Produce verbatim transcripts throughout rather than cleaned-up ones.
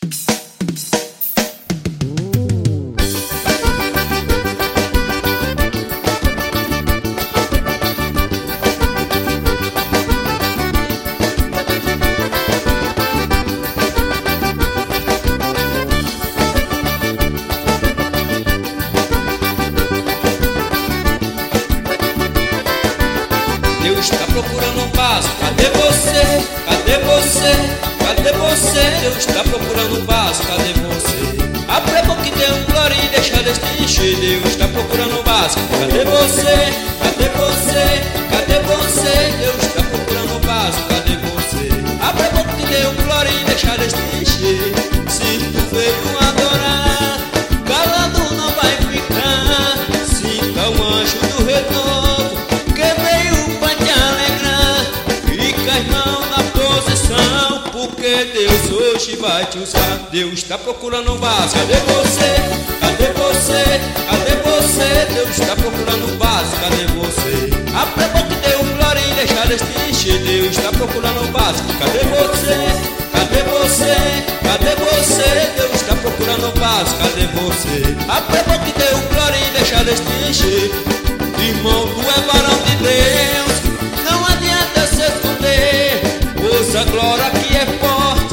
Deus tá procurando um vaso, cadê você? Cadê você? Cadê você? Deus tá procurando um vaso, cadê você? Abre a boca e dê um glória e deixa Deus te encher. Deus tá procurando um vaso, cadê você? Cadê você? Cadê você? Deus tá procurando um vaso, cadê você? Abre a boca e dê um glória e deixa Deus te encher. Se tu veio adorar, calado não vai ficar. Sinta o anjo do renovo que veio pra te alegrar. Fica, irmão, na posição, porque Deus hoje vai te usar. Deus tá procurando um vaso, cadê você? Cadê você? Cadê você? Deus tá procurando um vaso, cadê você? Abre a boca e dê um glória e deixa Deus te encher. Deus tá procurando um vaso, cadê você? Cadê você? Cadê você? Deus tá procurando um vaso, cadê você? Abre a boca e dê um glória e deixa Deus te encher. Irmão, tu é varão de Deus, não adianta se esconder. Usa a glória que é forte,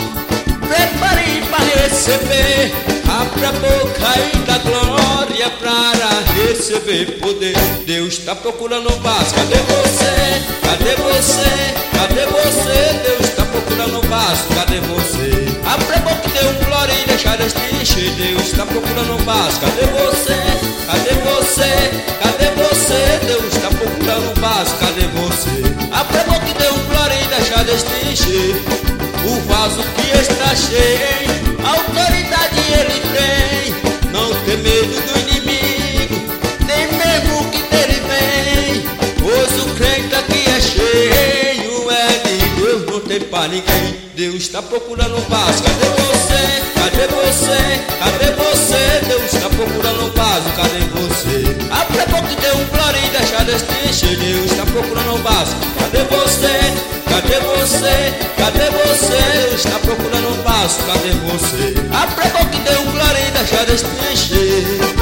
prepare para receber. Abre a boca e dá glória para receber poder. Deus tá procurando um vaso, cadê você? Cadê você? Cadê você? Deus tá procurando um vaso, cadê você? Abre a boca e dê um glória e deixa Deus te encher. Deus tá procurando um vaso, cadê você? Cadê você? Cadê você? Deus tá procurando um vaso, cadê você? Abre a boca e dê um glória e deixa Deus te encher. O vaso que está cheio, autoridade ele tem. Não tem medo do inimigo, nem mesmo que dele vem. Pois o crente aqui é cheio, é de Deus, não tem pra ninguém. Deus tá procurando um vaso, cadê você? Cadê você? Cadê você? Deus tá procurando um vaso, cadê você? Abre a boca e dê um glória e deixa Deus te encher. Deus tá procurando um vaso, cadê você? Cadê você? Cadê você? Deus tá procurando um vaso, cadê você? Abre a boca e dê um glória e deixa Deus te encher.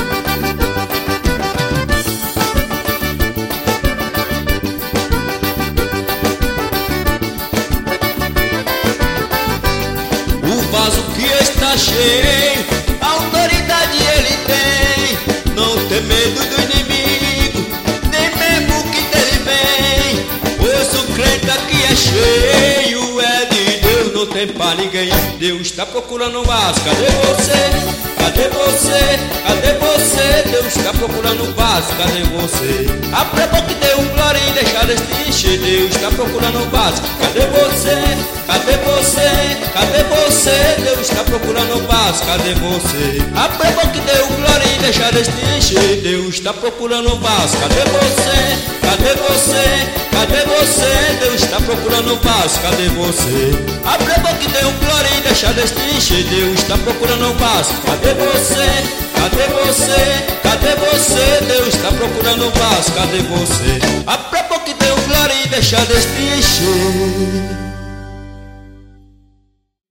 O vaso que está cheio, autoridade ele tem. Não tem medo do inimigo, nem mesmo que dele vem. Pois o crente aqui é cheio, é de Deus, não tem pra ninguém. Deus tá procurando um vaso, cadê você? Cadê você? Cadê você? Deus tá procurando um vaso, cadê você? Abre a boca e dê um glória e deixa Deus te encher. Deus tá procurando um vaso, cadê você? Cadê você? Cadê você? Deus tá procurando um vaso, cadê você? Abre a boca e dê um glória e deixa Deus te encher. Deus tá procurando um vaso, cadê você? Cadê você? Cadê você? Deus tá procurando um vaso, cadê você? Abre a boca e dê um glória e deixa Deus te encher. Deus tá procurando um vaso, cadê você? Cadê você? Cadê você? Deus tá procurando um vaso, cadê você? Abre a boca e dê um glória e deixa Deus te encher.